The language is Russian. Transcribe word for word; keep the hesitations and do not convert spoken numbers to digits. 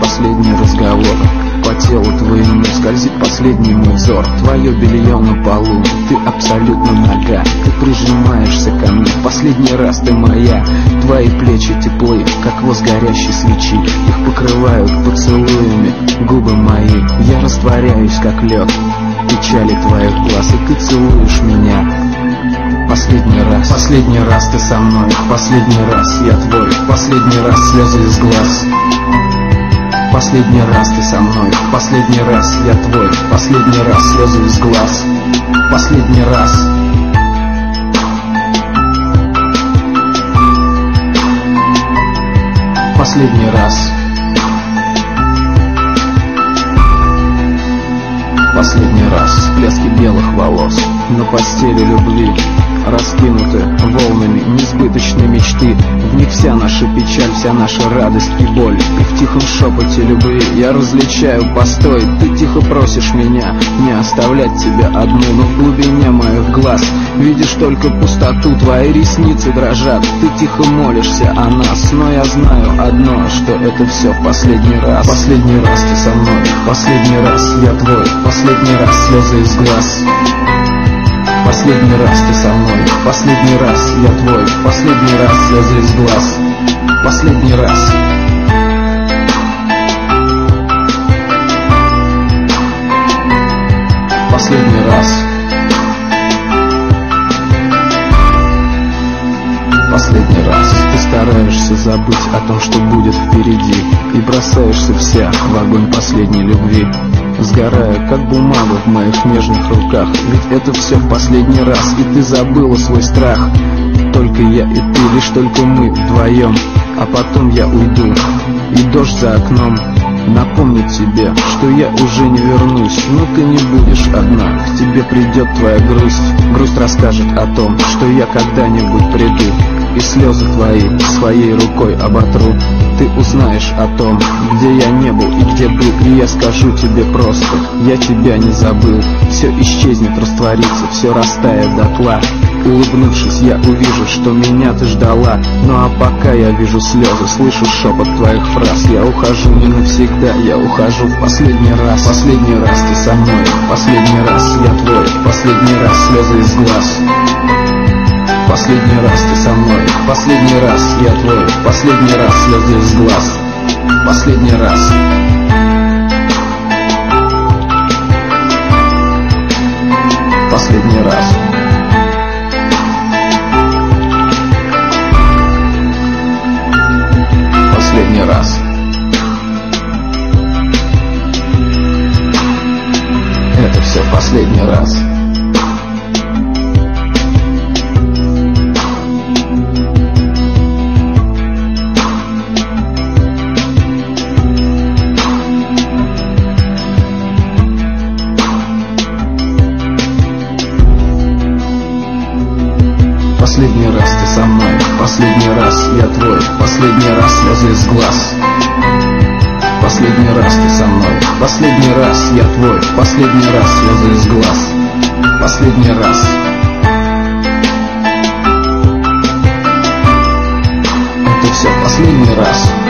последний разговор. По телу твоему скользит последний мой взор. Твое белье на полу, ты абсолютно нага. Ты прижимаешься ко мне, последний раз ты моя. Твои плечи теплы, как воск горящей свечи. Их покрывают поцелуями губы мои. Я растворяюсь, как лед в печали твоих глаз, и ты целуешь меня. Последний раз, последний раз ты со мной, последний раз я твой, последний раз слезы из глаз. Последний раз ты со мной, последний раз я твой, последний раз слезы из глаз. Последний раз. Последний раз. Последний раз. Всплески белых волос на постели любви раскинуты волнами несбыточной мечты. В них вся наша печаль, вся наша радость и боль. И в тихом шепоте любви я различаю постой. Ты тихо просишь меня не оставлять тебя одну, но в глубине моих глаз видишь только пустоту. Твои ресницы дрожат, ты тихо молишься о нас, но я знаю одно, что это все в последний раз. Последний раз ты со мной, последний раз я твой, последний раз слезы из глаз. Последний раз ты со мной, последний раз я твой, последний раз слезы из глаз. Последний раз. Последний раз. Последний раз. Ты стараешься забыть о том, что будет впереди, и бросаешься вся в огонь последней любви, сгорая, как бумага в моих нежных руках. Ведь это все в последний раз, и ты забыла свой страх. Только я и ты, лишь только мы вдвоем, а потом я уйду, и дождь за окном напомнит тебе, что я уже не вернусь. Но ты не будешь одна, к тебе придет твоя грусть. Грусть расскажет о том, что я когда-нибудь приду, и слезы твои своей рукой оботру. Ты узнаешь о том, где я не был и где был, и я скажу тебе просто: я тебя не забыл. Все исчезнет, растворится, все растает дотла. Улыбнувшись, я увижу, что меня ты ждала. Ну а пока я вижу слезы, слышу шепот твоих фраз. Я ухожу не навсегда, я ухожу в последний раз. Последний раз ты со мной, последний раз я твой, последний раз слезы из глаз. Последний раз ты со мной, последний раз я твой, последний раз слезы из глаз. Последний раз. Последний раз. Последний раз. Это все последний раз. Последний раз ты со мной, последний раз я твой, последний раз слезы из глаз. Последний раз ты со мной, последний раз я твой, последний раз слезы из глаз. Последний раз. Это все последний раз.